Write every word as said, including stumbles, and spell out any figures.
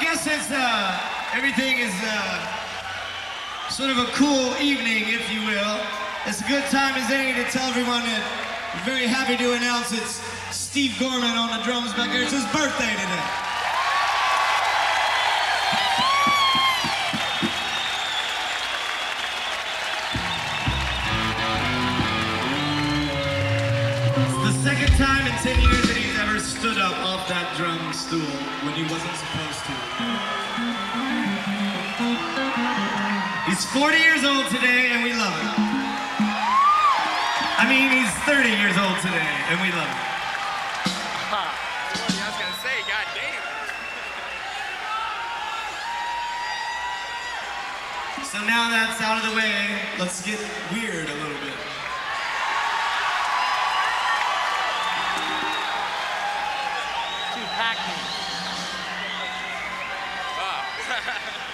guess it's, uh, everything is, uh, sort of a cool evening, if you will. It's a good time as any to tell everyone that we're very happy to announce it's Steve Gorman on the drums back here. It's his birthday today. It's the second time in ten years that he's ever stood up off that drum stool when he wasn't supposed to. He's forty years old today, and we love him. I mean, he's thirty years old today, and we love him. Huh. forty, I was gonna say, goddamn. So now that's out of the way, let's get weird a little bit. Too hackneyed. Oh.